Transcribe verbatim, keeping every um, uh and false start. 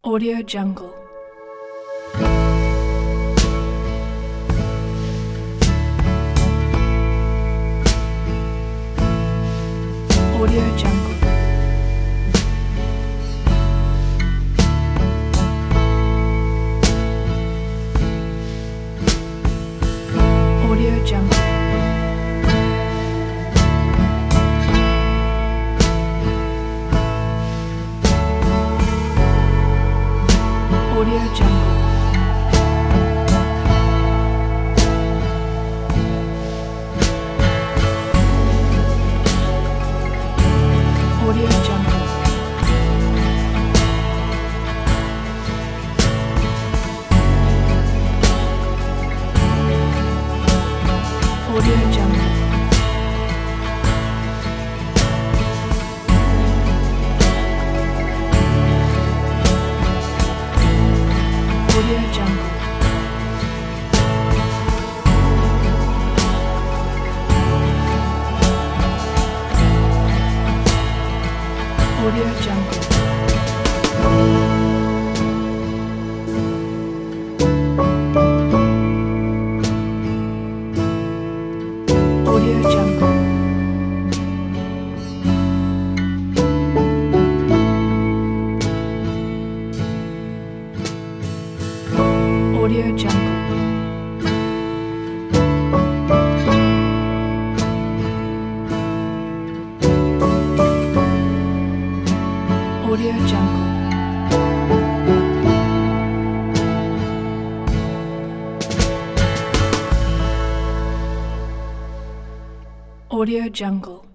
Audio Jungle. Audio Jungle. Audio Jungle. Audio Jungle. Audio Jungle. Audio Jungle. Audio Jungle. Audio Jungle. Audio Jungle. Audio Jungle. Audio Jungle. Audio Jungle.